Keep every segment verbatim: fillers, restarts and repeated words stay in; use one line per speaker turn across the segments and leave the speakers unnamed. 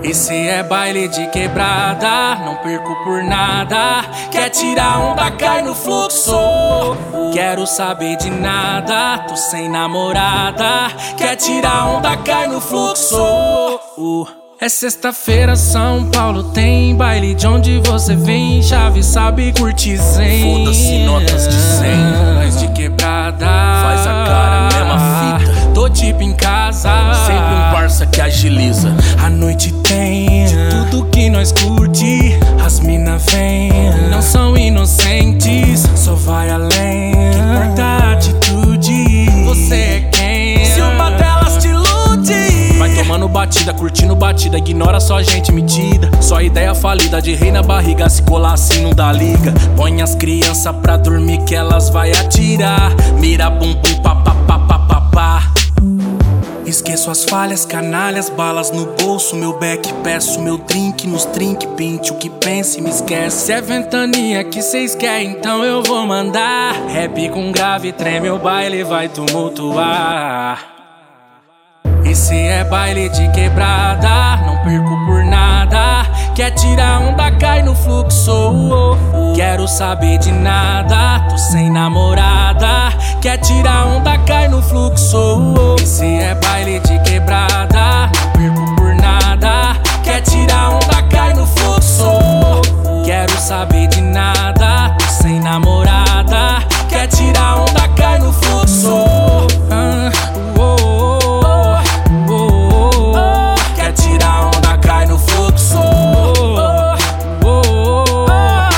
Esse é baile de quebrada, não perco por nada. Quer tirar onda, cai no fluxo. Quero saber de nada, tô sem namorada. Quer tirar onda, cai no fluxo. É sexta-feira, São Paulo tem baile de onde você vem. Chave sabe curtir zen.
Foda-se notas de cem,
nós de quebrada.
Faz a cara, mesma fita.
Tô tipo em casa,
sempre um parça que agiliza.
A noite tem de tudo que nós curte. As mina vem, não são inocentes, só vai além. Que importa a atitude, você é quem?
Se uma delas te ilude,
vai tomando batida, curtindo batida, ignora só gente metida. Só ideia falida de rei na barriga, se colar assim não dá liga. Põe as crianças pra dormir que elas vai atirar. Mira bum bum pa pa pa pa pa pa. Esqueço as falhas, canalhas, balas no bolso, meu back, peço meu drink nos drink, pinte o que pense, me esquece. Se é ventania que cês querem, então eu vou mandar. Rap com grave, treme o baile, vai tumultuar. Esse é baile de quebrada, não perco por nada. Quer tirar onda, cai no fluxo. Quero saber de nada, tô sem namorada. Quer tirar onda, cai no fluxo. Esse é baile de quebrada, não perco por nada. Quer tirar onda, cai no fluxo. Quero saber de nada, tô sem namorada. Quer tirar onda, cai no fluxo. Ah, oh, oh, oh, oh. Quer tirar onda, cai no fluxo. Oh, oh,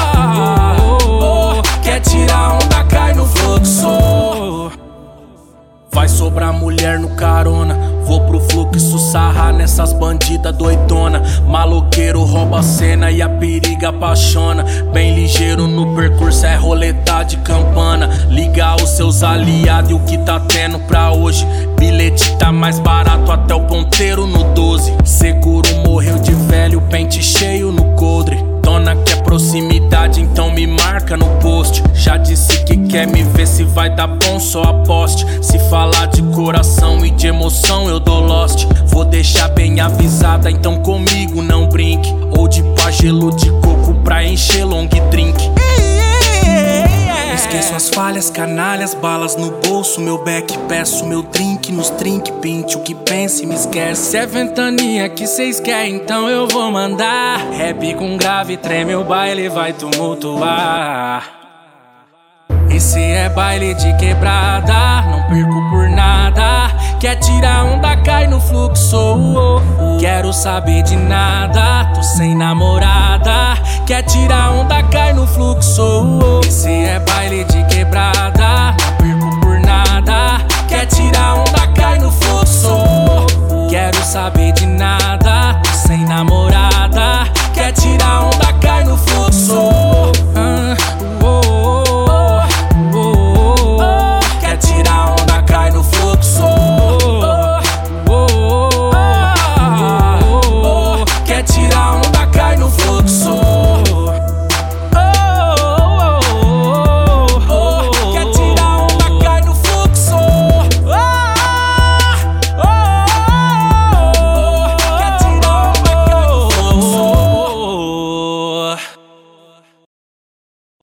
oh. Quer tirar onda, cai no fluxo.
vai sobrar mulher no carona. Vou pro fluxo sarrar nessas bandidas doidona. Maloqueiro rouba a cena e a periga apaixona. Bem ligeiro no percurso é roleta de campana. Liga os seus aliados e o que tá tendo pra hoje. Bilhete tá mais barato, até o ponteiro no doze. Seguro morreu de velho, pente cheio no coldre. Dona quer proximidade, então me marca no post. Já disse que quer me ver, se vai dar bom só aposte. Se falar de coração e de emoção eu dou lost. Vou deixar bem avisada, então comigo não brinque. Ou de pá, gelo de coco pra encher long drink.
Esqueço as falhas, canalhas, balas no bolso, meu back, peço meu drink nos drink, pinte o que pense, me esquece. Se é ventania que cês querem, então eu vou mandar. Rap com grave, treme o baile, vai tumultuar. Esse é baile de quebrada, não perco por nada. Quer tirar onda, cai no fluxo. Quero saber de nada, tô sem namorada. Quer tirar onda, cai no fluxo. Esse é baile de quebrada, não perco por nada. Quer tirar onda, cai no fluxo. Quero saber de nada.